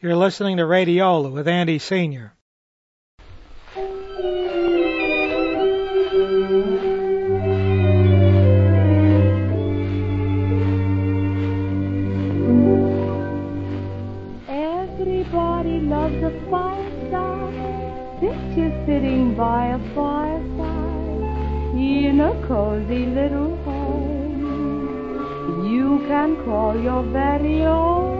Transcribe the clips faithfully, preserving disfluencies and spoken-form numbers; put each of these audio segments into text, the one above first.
You're listening to Radiola with Andy Senior Everybody loves a fireside, picture sitting by a fireside in a cozy little home you can call your very own.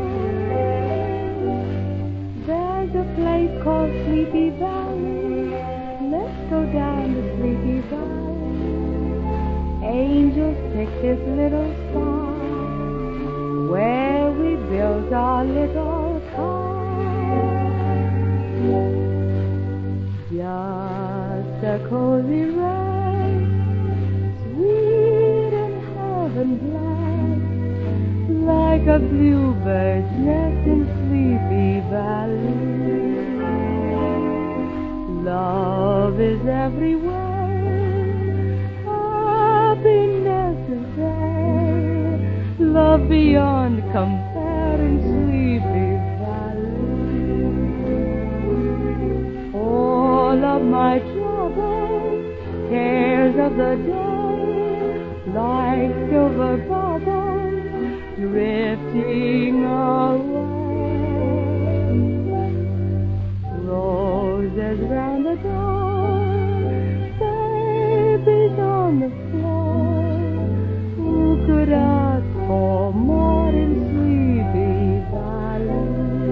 There's a place called Sleepy Valley. Let's go down to Sleepy Valley. Angels pick this little spot where we build our little cot. Just a cozy rest, sweet and heaven blessed, like a bluebird's nest in Sleepy Valley. Love is everywhere, happiness is there, love beyond compare in Sleepy Valley. All of my troubles, cares of the day, like silver bubbles drifting away. Roses round the door, babies on the floor. Who could ask for more in Sleepy Valley?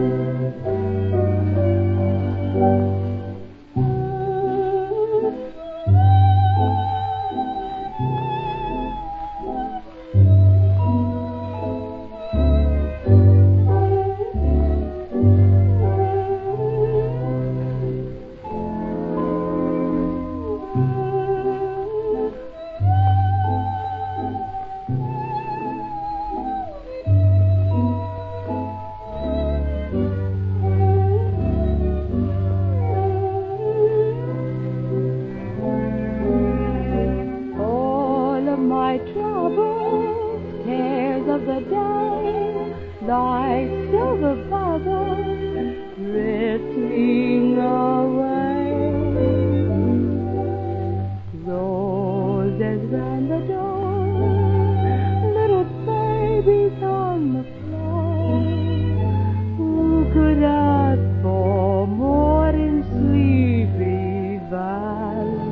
My troubles, cares of the day, like silver bubbles drifting away. Roses round the door, little babies on the floor. Who could ask for more in Sleepy Valley?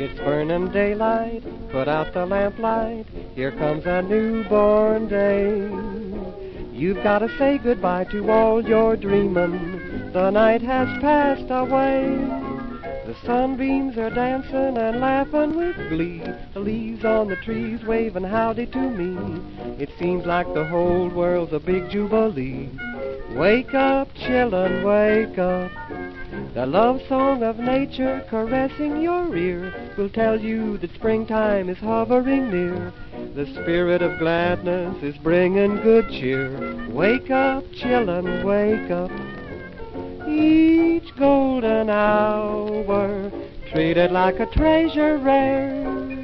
It's burning daylight, put out the lamplight, here comes a newborn day. You've got to say goodbye to all your dreaming, the night has passed away. The sunbeams are dancing and laughing with glee, the leaves on the trees waving howdy to me. It seems like the whole world's a big jubilee. Wake up, children, wake up. The love song of nature caressing your ear will tell you that springtime is hovering near. The spirit of gladness is bringing good cheer. Wake up, children, wake up. Each golden hour treated like a treasure rare.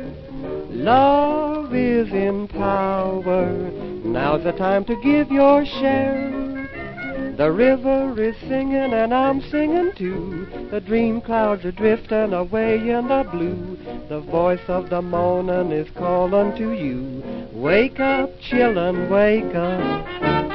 Love is in power. Now's the time to give your share. The river is singing and I'm singing too. The dream clouds are drifting away in the blue. The voice of the morning is calling to you. Wake up, children, wake up.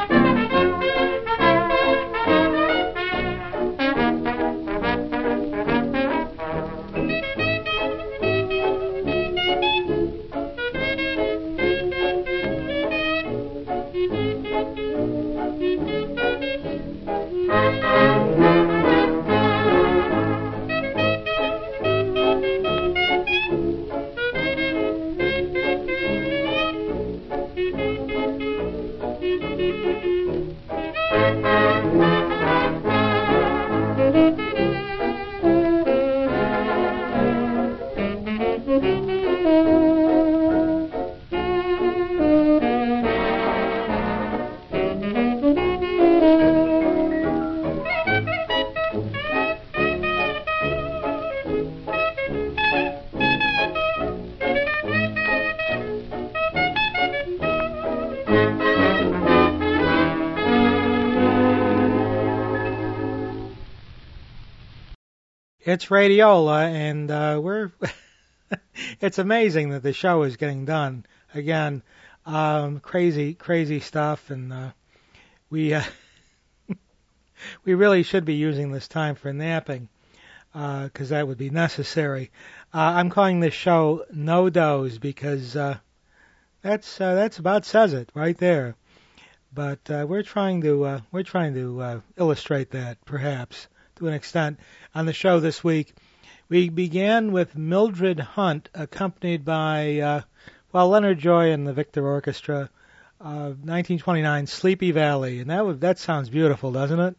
It's Radiola, and uh, we're. It's amazing that the show is getting done again. Um, crazy, crazy stuff, and uh, we uh, we really should be using this time for napping, because uh, that would be necessary. Uh, I'm calling this show No Doze because uh, that's uh, that's about says it right there. But uh, we're trying to uh, we're trying to uh, illustrate that perhaps to an extent. On the show this week, we began with Mildred Hunt, accompanied by, uh, well, Leonard Joy and the Victor Orchestra, uh, nineteen twenty-nine, Sleepy Valley. And that would, that sounds beautiful, doesn't it?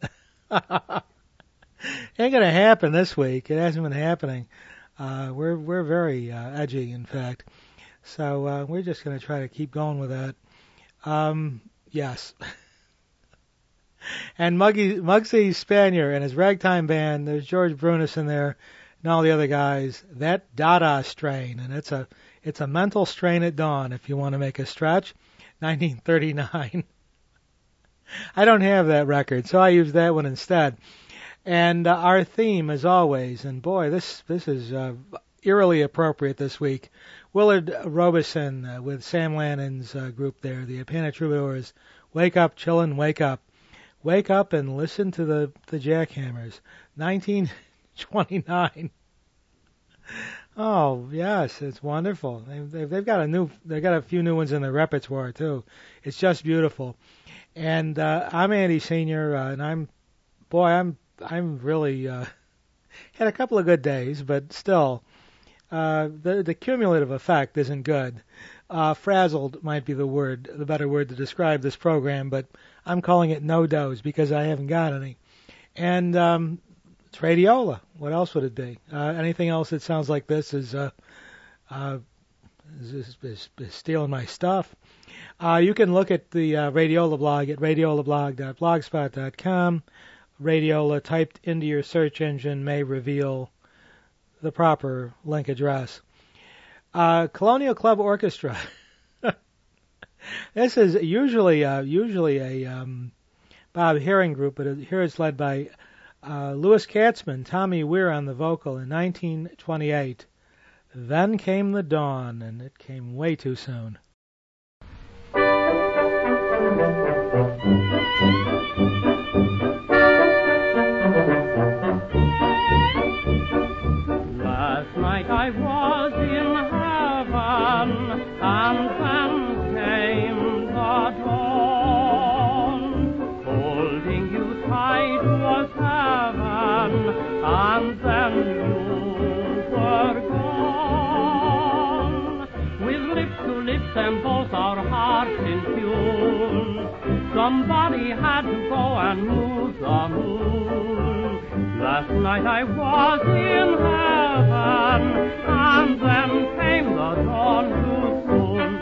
Ain't going to happen this week. It hasn't been happening. Uh, we're we're very uh, edgy, in fact. So uh, we're just going to try to keep going with that. Um, yes. And Muggy, Muggsy Spanier and his ragtime band, there's George Brunis in there and all the other guys, that Dada strain, and it's a it's a mental strain at dawn if you want to make a stretch, nineteen thirty-nine. I don't have that record, so I use that one instead. And uh, our theme, as always, and boy, this this is uh, eerily appropriate this week, Willard Robeson uh, with Sam Lannon's uh, group there, the Apana Troubadours, Wake Up, Chillin', Wake Up. Wake up and listen to the, the Jackhammers. nineteen twenty-nine. Oh, yes, it's wonderful. They've, they've got a new, they've got a few new ones in their repertoire, too. It's just beautiful. And uh, I'm Andy Senior, uh, and I'm, boy, I'm I'm really, uh, had a couple of good days, but still, uh, the, the cumulative effect isn't good. Uh, frazzled might be the word, the better word to describe this program, but I'm calling it No Doze because I haven't got any. And um, it's Radiola. What else would it be? Uh, anything else that sounds like this is, uh, uh, is, is, is, is stealing my stuff. Uh, you can look at the uh, Radiola blog at radiola blog dot blogspot dot com. Radiola typed into your search engine may reveal the proper link address. Uh, Colonial Club Orchestra. This is usually uh, usually a um, Bob Herring group, but here it's led by uh, Louis Katzman, Tommy Weir on the vocal in nineteen twenty-eight. Then came the dawn, and it came way too soon. Last night I was Somebody had to go and move the moon. Last night I was in heaven, and then came the dawn too soon.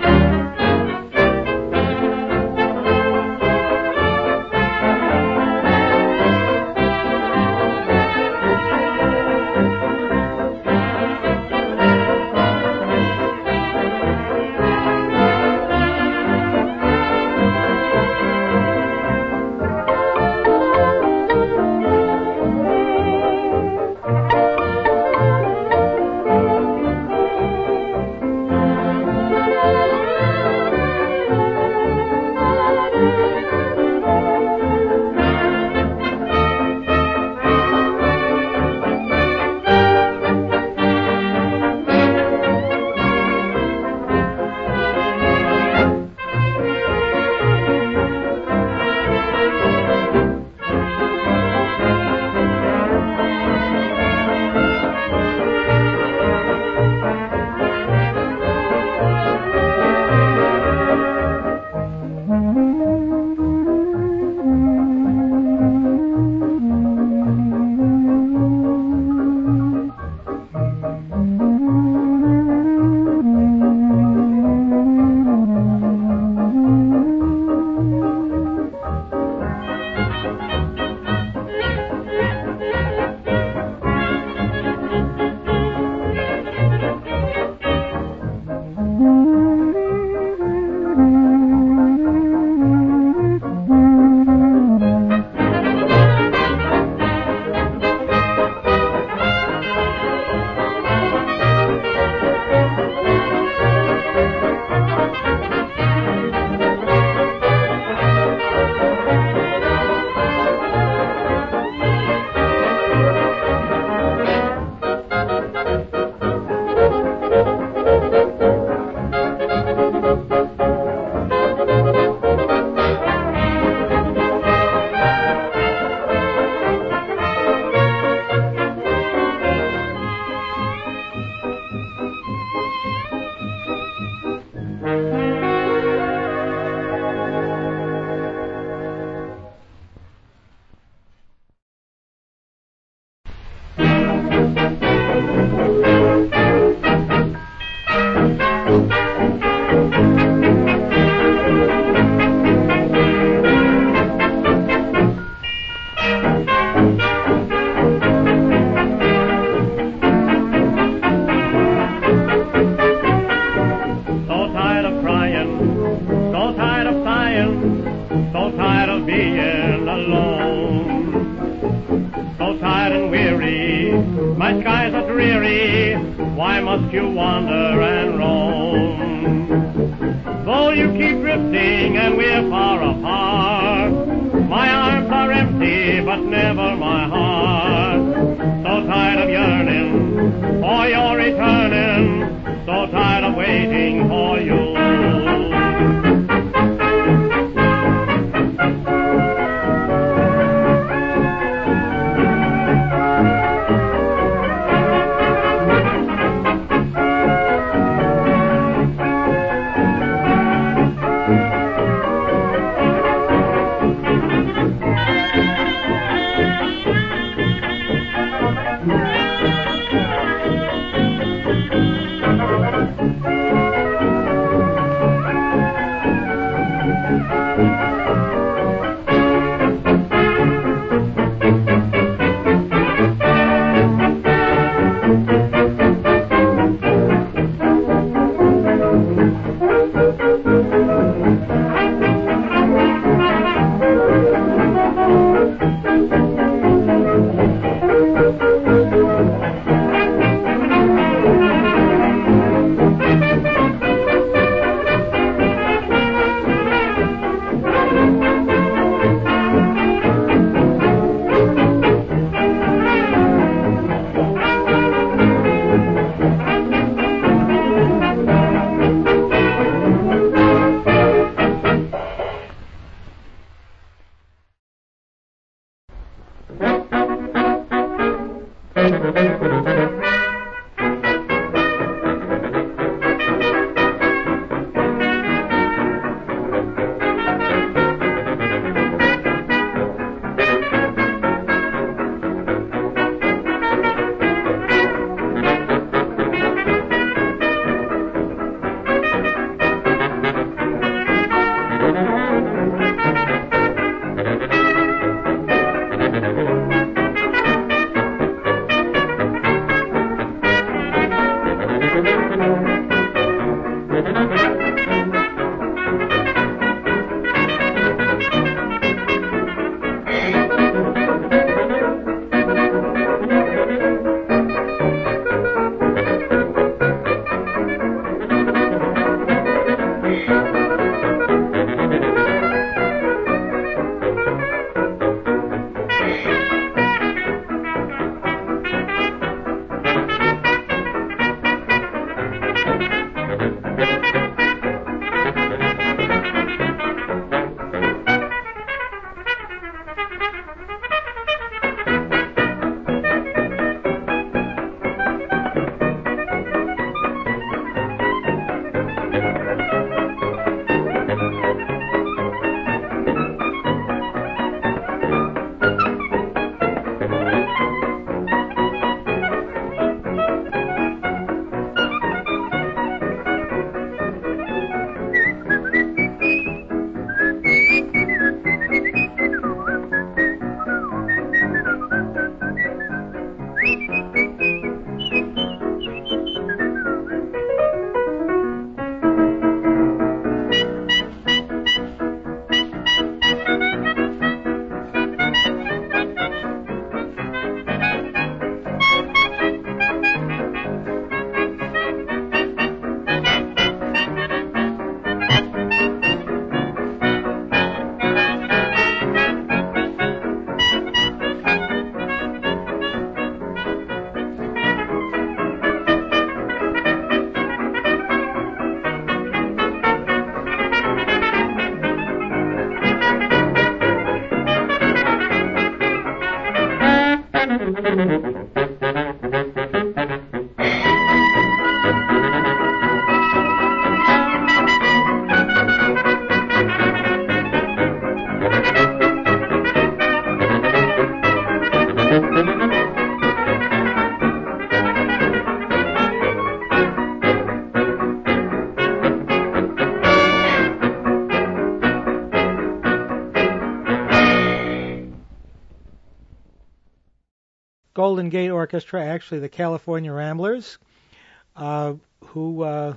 Golden Gate Orchestra, actually the California Ramblers, uh, who uh,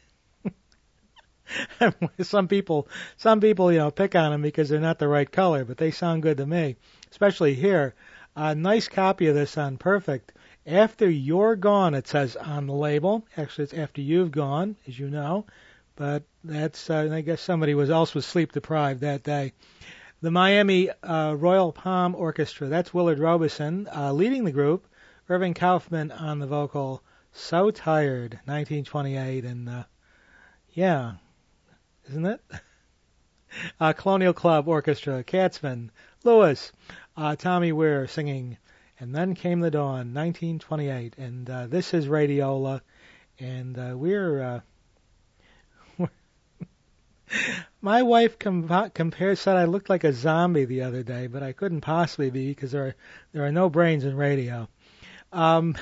some people, some people, you know, pick on them because they're not the right color, but they sound good to me, especially here. A nice copy of this on Perfect. After You're Gone, it says on the label. Actually, it's After You've Gone, as you know, but that's uh, I guess somebody was else was sleep deprived that day. The Miami uh, Royal Palm Orchestra, that's Willard Robeson uh, leading the group. Irving Kaufman on the vocal. So Tired, nineteen twenty-eight, and uh, yeah, isn't it? uh, Colonial Club Orchestra, Katzman, Lewis, uh, Tommy Weir singing, And Then Came the Dawn, nineteen twenty-eight, and uh, this is Radiola, and uh, we're... Uh, My wife com- compared said I looked like a zombie the other day, but I couldn't possibly be because there are there are no brains in radio. Um,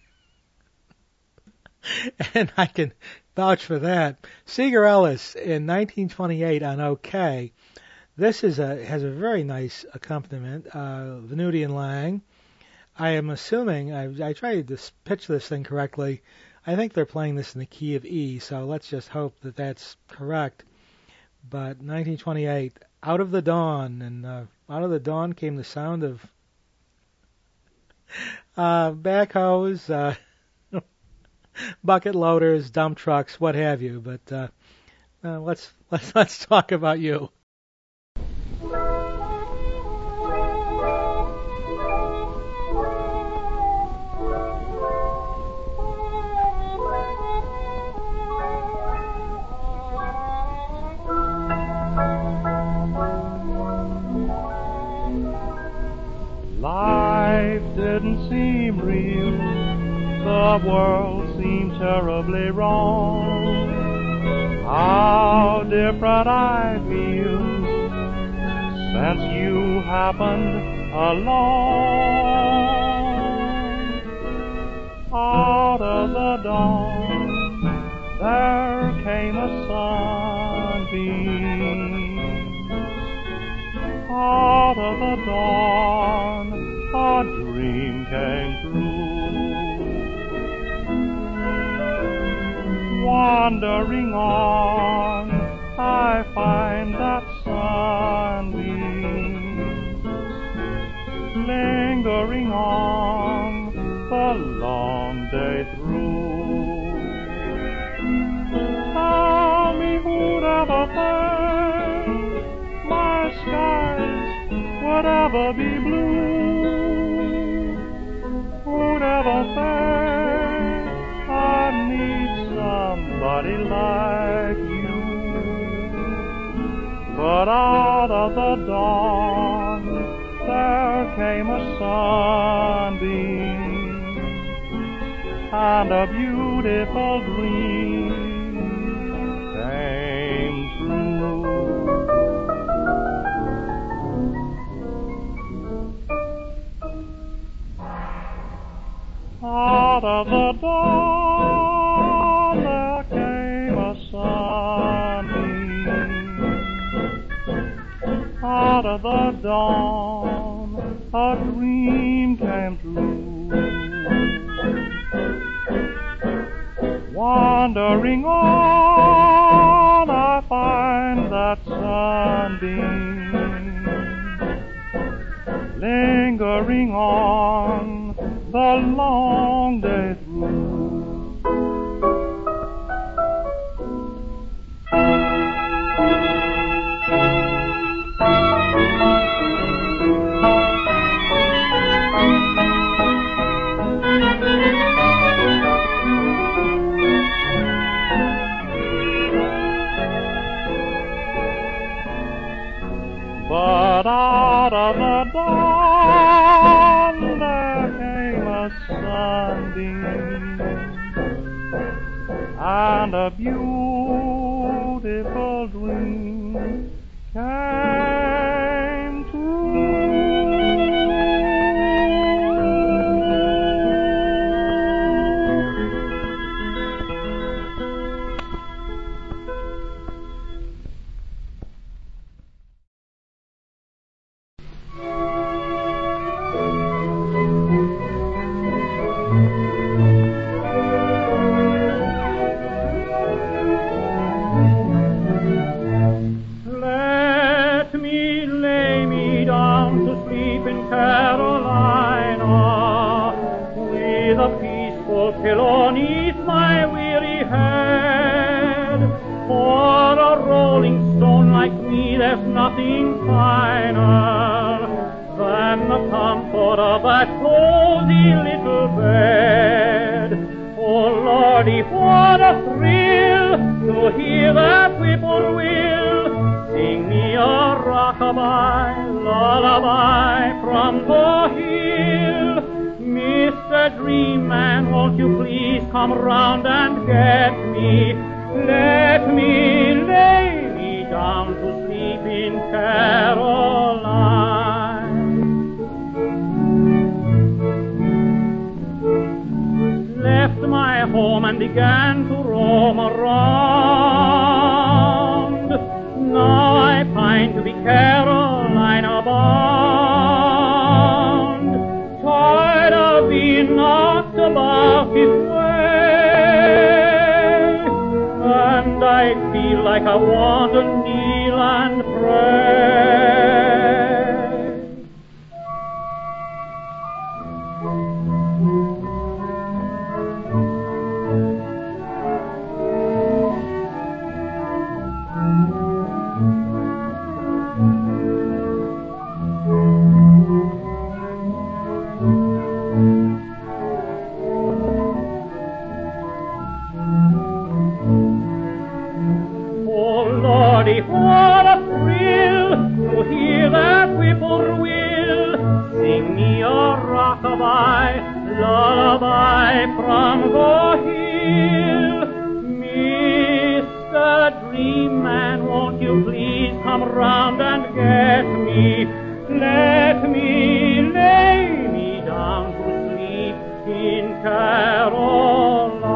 and I can vouch for that. Seeger Ellis in nineteen twenty-eight on OK. This is a has a very nice accompaniment. Uh, Venuti and Lang. I am assuming I I tried to pitch this thing correctly. I think they're playing this in the key of E, so let's just hope that that's correct. But nineteen twenty-eight, Out of the Dawn, and uh, out of the dawn came the sound of uh, backhoes, uh, bucket loaders, dump trucks, what have you. But uh, uh, let's let's let's talk about you. Life didn't seem real, the world seemed terribly wrong. How different I feel since you happened along. Out of the dawn there came a sunbeam. Out of the dawn a dream came true. Wandering on, I find that sunbeam. Lingering on the long day through. Tell me who'd ever think my skies would ever be blue? Who'd ever think I'd need somebody like you? But out of the dawn there came a sunbeam, and a beautiful dream came true. Out of the dawn there came a sunbeam. Out of the dawn a dream came true. Wandering on, I find that sunbeam. Lingering on the long day through. But out of the dawn there came a sunbeam, and a beautiful dream came true. Pillow 'neath my weary head. For a rolling stone like me, there's nothing finer than the comfort of that cozy little bed. Oh Lordy, what a thrill to hear that whippoorwill sing me a rockabye lullaby from the hill. Mister Dream Man, won't you please come round and get me? Let me lay me down to sleep in Caroline. Left my home and began to roam around. Now I pine to be Carolina bound. Tired of being knocked about this way, and I feel like I want to kneel and pray. What a thrill to hear that whippoorwill sing me a rockabye lullaby from the hill. Mister Dream Man, won't you please come round and get me? Let me lay me down to sleep in Caroline.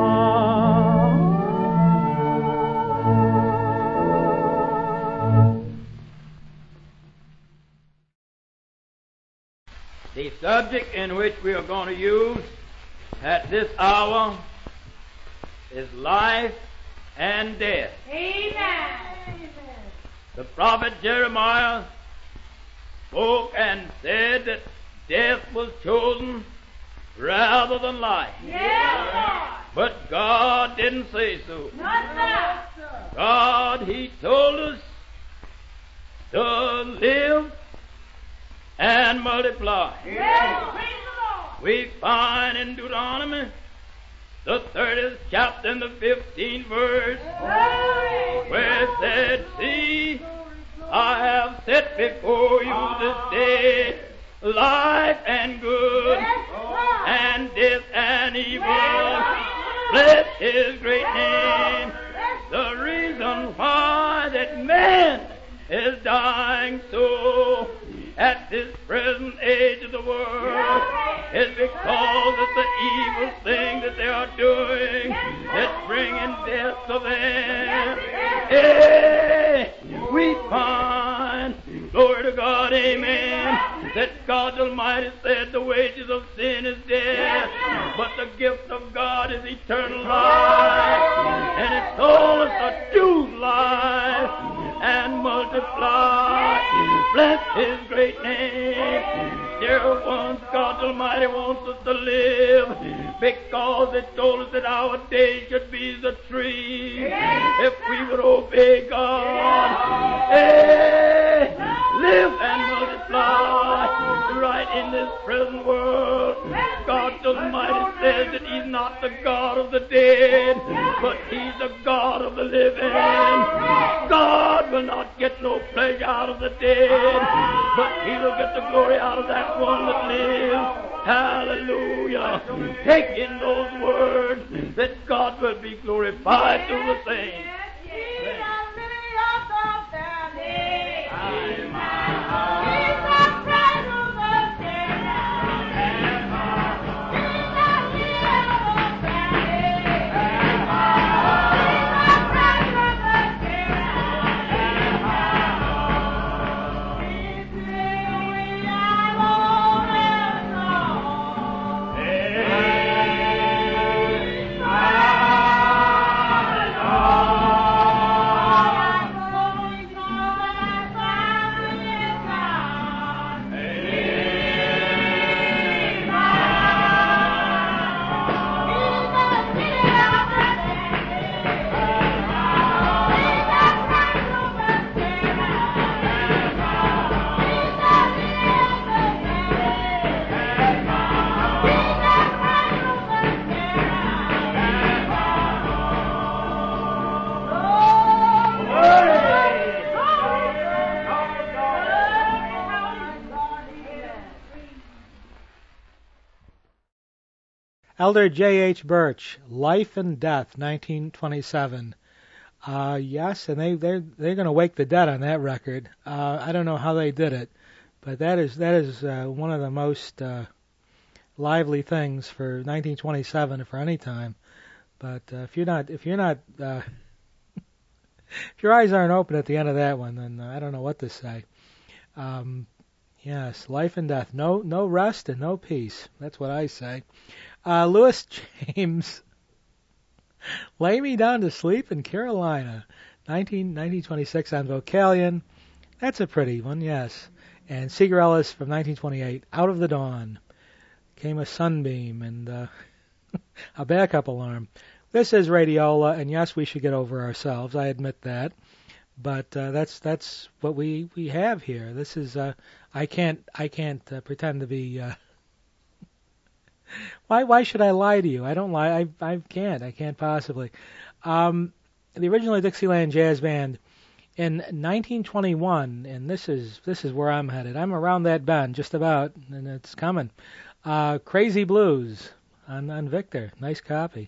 The subject in which we are going to use at this hour is life and death. Amen. The prophet Jeremiah spoke and said that death was chosen rather than life. Yes, But God didn't say so. not that. God, He told us to live and multiply. Yes, praise the Lord. We find in Deuteronomy, the thirtieth chapter and the fifteenth verse, Glory. where it said, See, I have set before you this day life and good, Yes, Lord. and death and evil. Yes. Bless His great name. The reason why that man is dying so at this present age of the world is because of the evil thing that they are doing that's bringing death to them. Hey, we find, glory to God, amen, that God Almighty said the wages of sin is death, but the gift of God is eternal life. And it told us to choose life and multiply. Bless His great name. Dear ones, God Almighty wants us to live because it told us that our days should be the tree. If we would obey God, hey, live and multiply right in this present world. God Almighty says that He's not the God of the dead, but He's the God of the living. God will not get no pleasure out of the dead, but He will get the glory out of that one that lives. Hallelujah. Take in those words that God will be glorified through the saints. Elder J H. Birch, Life and Death, nineteen twenty-seven. Uh, yes, and they they're they're going to wake the dead on that record. Uh, I don't know how they did it, but that is that is uh, one of the most uh, lively things for nineteen twenty-seven for any time. But uh, if you're not if you're not uh, if your eyes aren't open at the end of that one, then uh, I don't know what to say. Um, yes, life and death, no no rest and no peace. That's what I say. Uh, Lewis James, Lay Me Down to Sleep in Carolina, nineteen, nineteen twenty-six on Vocalion. That's a pretty one, yes. And Seeger Ellis from nineteen twenty-eight, Out of the Dawn. Came a sunbeam and uh, a backup alarm. This is Radiola, and yes, we should get over ourselves. I admit that. But uh, that's that's what we, we have here. This is uh, I can't I can't uh, pretend to be. Uh, Why why should I lie to you? I don't lie. I I can't. I can't possibly. Um, the original Dixieland Jazz Band in nineteen twenty-one, and this is this is where I'm headed. I'm around that bend just about, and it's coming. Uh, Crazy Blues on on Victor. Nice copy.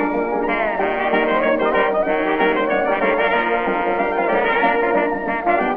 Thank you.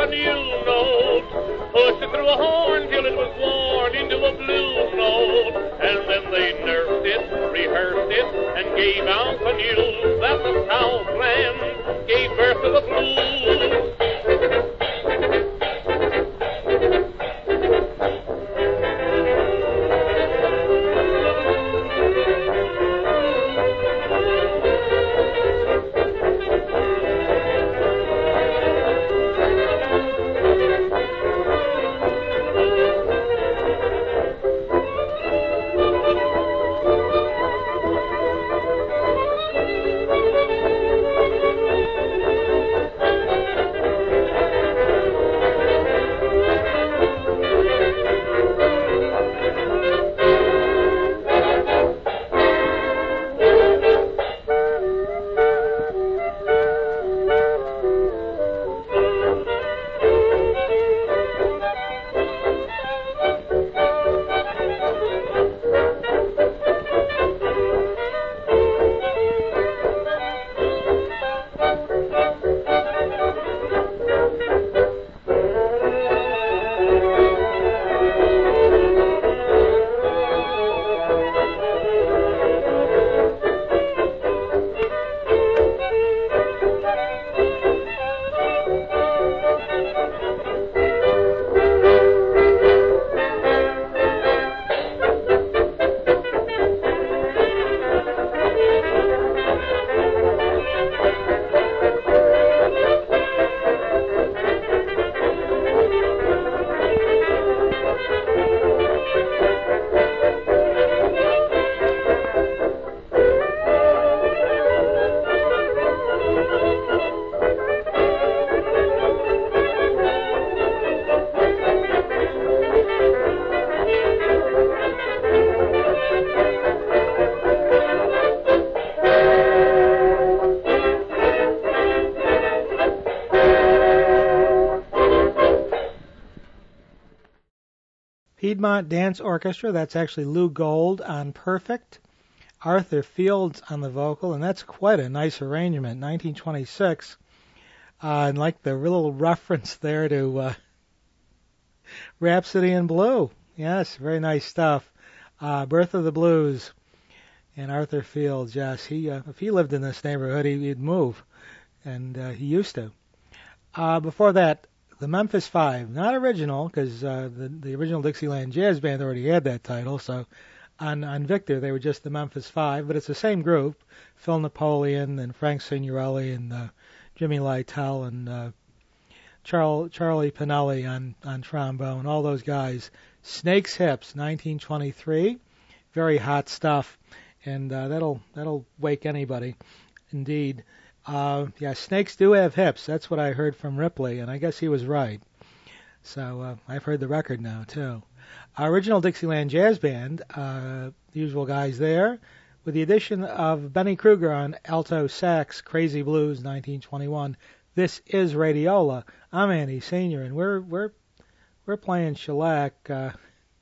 new note, pushed it through a horn till it was worn into a blue note, and then they nursed it, rehearsed it, and gave out the news that the Southland gave birth to the blues. Piedmont Dance Orchestra, that's actually Lou Gold on Perfect, Arthur Fields on the vocal, and that's quite a nice arrangement, nineteen twenty-six. Uh, and like the little reference there to uh, Rhapsody in Blue. Yes, very nice stuff. Uh, Birth of the Blues and Arthur Fields, yes. He uh, if he lived in this neighborhood, he, he'd move, and uh, he used to. Uh, before that, the Memphis Five, not original, because uh, the, the original Dixieland Jazz Band already had that title, so on, on Victor they were just the Memphis Five, but it's the same group, Phil Napoleon and Frank Signorelli and uh, Jimmy Lytle and uh, Charles, Charlie Pinelli on, on trombone, all those guys. Snake's Hips, nineteen twenty-three, very hot stuff, and uh, that'll that'll wake anybody, indeed. Uh, yeah, snakes do have hips. That's what I heard from Ripley, and I guess he was right. So uh, I've heard the record now, too. Our original Dixieland Jazz Band, uh, the usual guys there, with the addition of Benny Kruger on alto sax, Crazy Blues, nineteen twenty-one. This is Radiola. I'm Andy Senior, and we're we're we're playing shellac uh,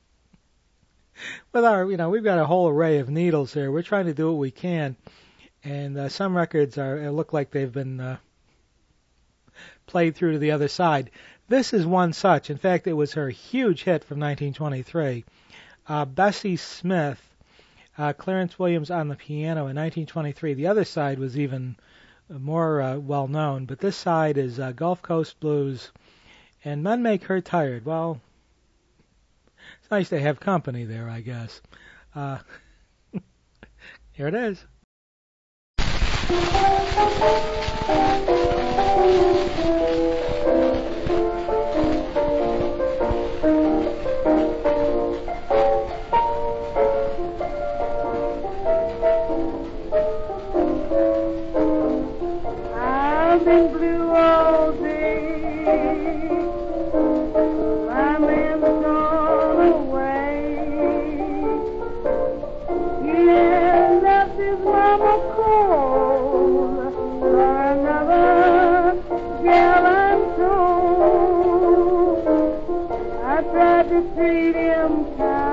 with our, you know, we've got a whole array of needles here. We're trying to do what we can. And uh, some records are look like they've been uh, played through to the other side. This is one such. In fact, it was her huge hit from nineteen twenty-three. Uh, Bessie Smith, uh, Clarence Williams on the piano in nineteen twenty-three. The other side was even more uh, well known, but this side is uh, Gulf Coast Blues, and Men Make Her Tired. Well, it's nice to have company there, I guess. Uh, here it is. I've been blue all day. My man's gone away. He has left his mama cold for another gallant soul. I tried to treat him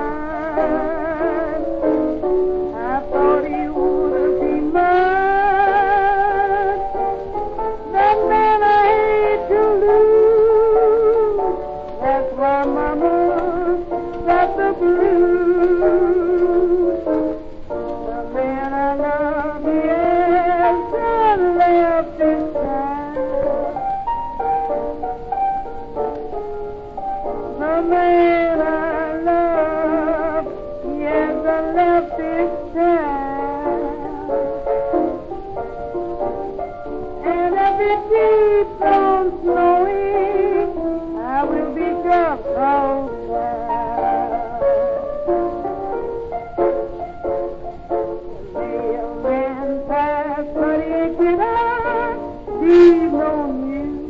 kind. I thought he would be mine. That man I hate to lose. got the blues. The man I love, he has done left this town. The man I love, he has done left this town. And if it keeps on snowing, I will be just outside. The mailman passed, but he cannot leave no news.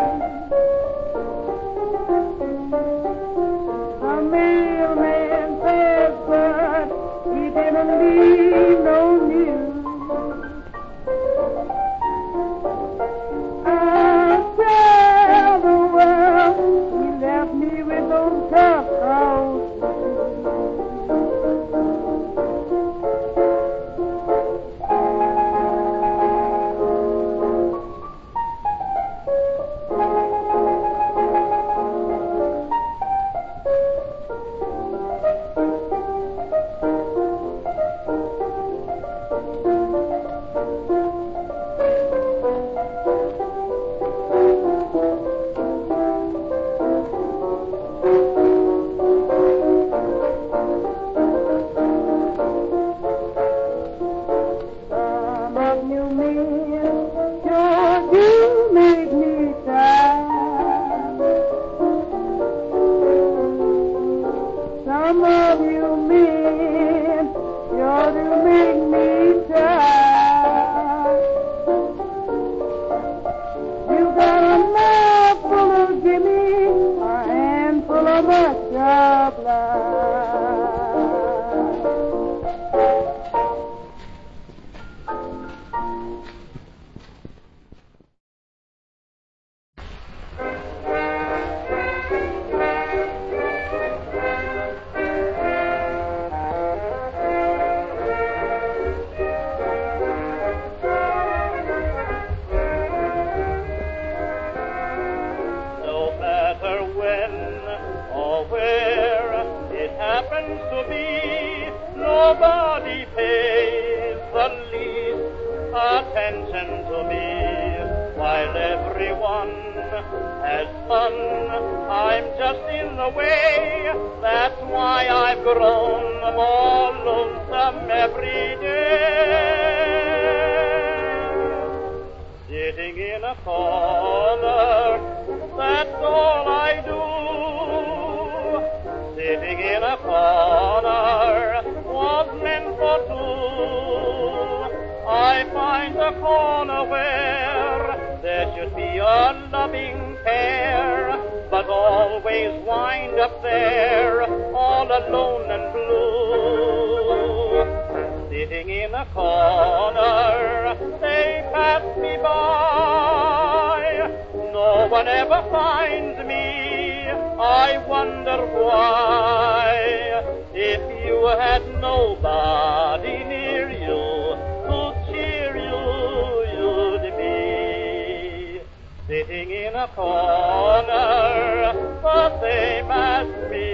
The mailman passed, but he didn't leave no news. I'll tell the world he left me with those tough house Some of you men sure do make me tired. Some of you men sure do make me tired. You got a mouthful of gimme, a handful of much oblige. No matter when or where it happens to be, nobody pays the least attention to me. While everyone has fun, I'm just in the way. That's why I've grown more lonesome every day. Sitting in a corner, that's all I do. Sitting in a corner was meant for two. I find a corner where there should be a loving pair, but always wind up there, all alone and blue. Sitting in a corner, they pass me by. No one ever finds me, I wonder why. If you had nobody near you to cheer you, you'd be sitting in a corner, the same as me.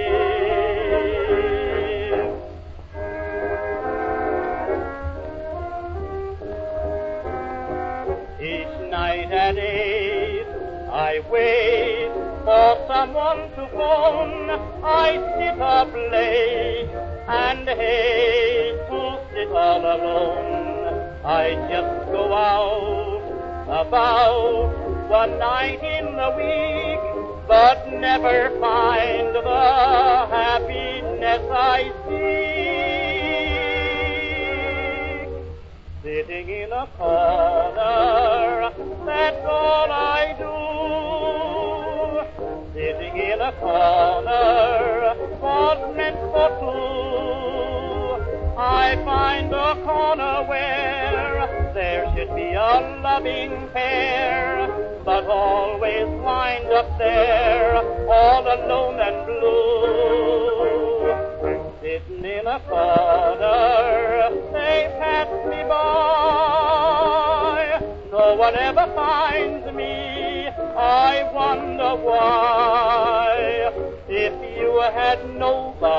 Each night at eight, I wait for someone to phone. I sit up late and hate to sit all alone. I just go out about one night in the week, but never find the happiness I seek. Sitting in a corner, that's all I do. Sitting in a corner was meant for two. I find a corner where there should be a loving pair, but always wind up there, all alone and blue. Sitting in a corner, they pass me by. No one ever finds me, I wonder why. If you had nobody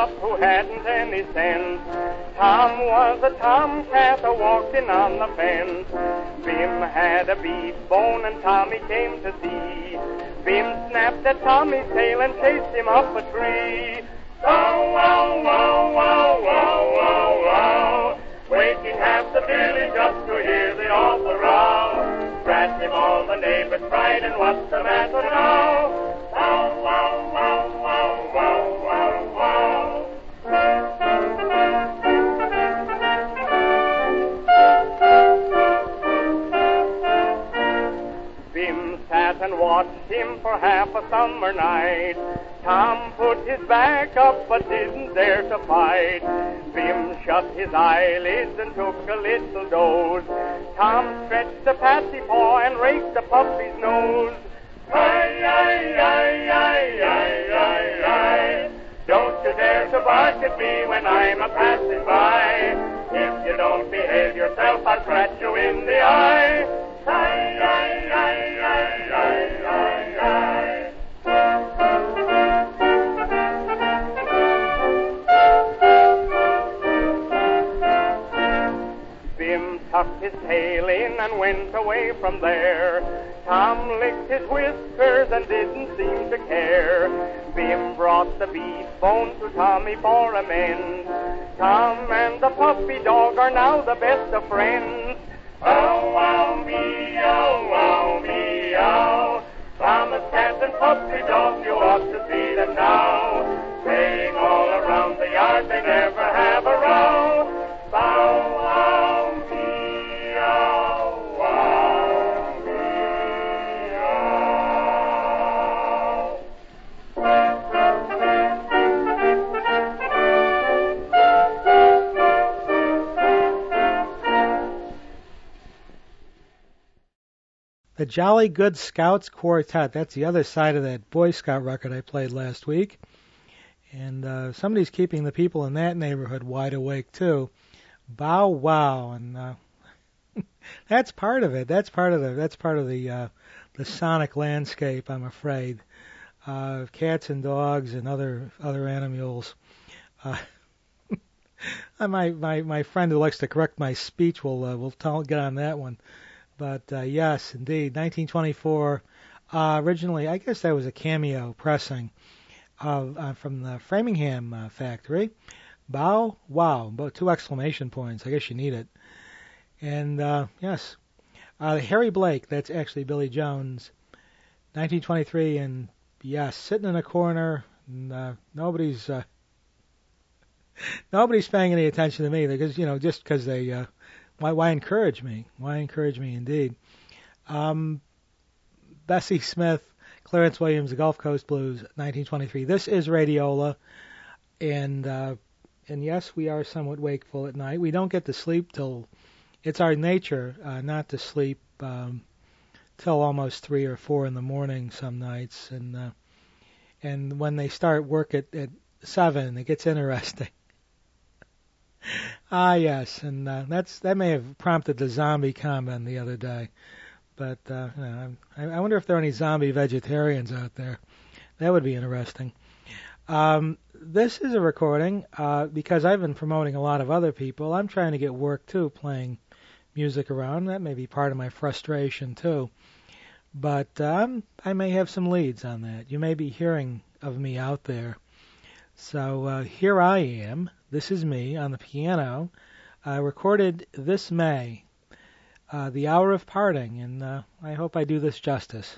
up who hadn't any sense. Tom was a tomcat a-walking on the fence. Bim had a beef bone and Tommy came to see. Bim snapped at Tommy's tail and chased him up a tree. Wow, wow, wow, wow, wow, wow, wow. Waking half the village up to hear the awful row. Scratch him all the neighbors cried, and what's the matter now? Wow, wow, wow, wow, wow, wow, wow. Bim sat and watched him for half a summer night. Tom put his back up but didn't dare to fight. Bim shut his eyelids and took a little doze. Tom stretched a patsy paw and raked the puppy's nose. Ay, ay, ay, ay, ay, ay, ay. Don't you dare to bark at me when I'm a passing by. If you don't behave yourself, I'll scratch you in the eye. Ay, ay, ay, ay, ay, ay, ay. Bim tucked his tail in and went away from there. Tom licked his whiskers and didn't seem to care. Bim brought the beef bone to Tommy for amends. Tom and the puppy dog are now the best of friends. Oh, wow, meow, wow, meow. Thomas cat and puppy dog, you ought to see them now. Playing all around the yard, they never have a row. Bow, wow, meow, wow, The Jolly Good Scouts Quartet. That's the other side of that Boy Scout record I played last week. And uh, somebody's keeping the people in that neighborhood wide awake, too. Bow wow. And uh, that's part of it. That's part of the that's part of the uh, the sonic landscape, I'm afraid. Uh, cats and dogs and other other animals. Uh, my my my friend who likes to correct my speech will uh, will tell, get on that one. But uh, yes, indeed, nineteen twenty-four. Uh, originally, I guess that was a cameo pressing of uh, from the Framingham uh, factory. Bow wow, about two exclamation points. I guess you need it. And uh, yes, uh, Harry Blake. That's actually Billy Jones, nineteen twenty-three, and yes, sitting in a corner. And, uh, nobody's uh, nobody's paying any attention to me because you know just because they. Uh, Why, why encourage me? Why encourage me, indeed? Um, Bessie Smith, Clarence Williams, The Gulf Coast Blues, nineteen twenty-three. This is Radiola, and uh, and yes, we are somewhat wakeful at night. We don't get to sleep till it's our nature uh, not to sleep um, till almost three or four in the morning some nights, and uh, and when they start work at, at seven, it gets interesting. Ah, yes, and uh, that's that may have prompted the zombie comment the other day. But uh, you know, I, I wonder if there are any zombie vegetarians out there. That would be interesting. Um, this is a recording uh, because I've been promoting a lot of other people. I'm trying to get work, too, playing music around. That may be part of my frustration, too. But um, I may have some leads on that. You may be hearing of me out there. So uh, here I am. This is me on the piano. I recorded this May, uh, The Hour of Parting, and uh, I hope I do this justice.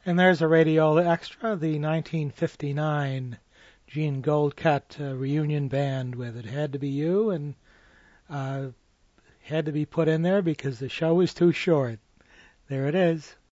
And there's a radio extra, the nineteen fifty-nine Gene Goldcut uh, reunion band with It Had to Be You, and uh, had to be put in there because the show was too short. There it is.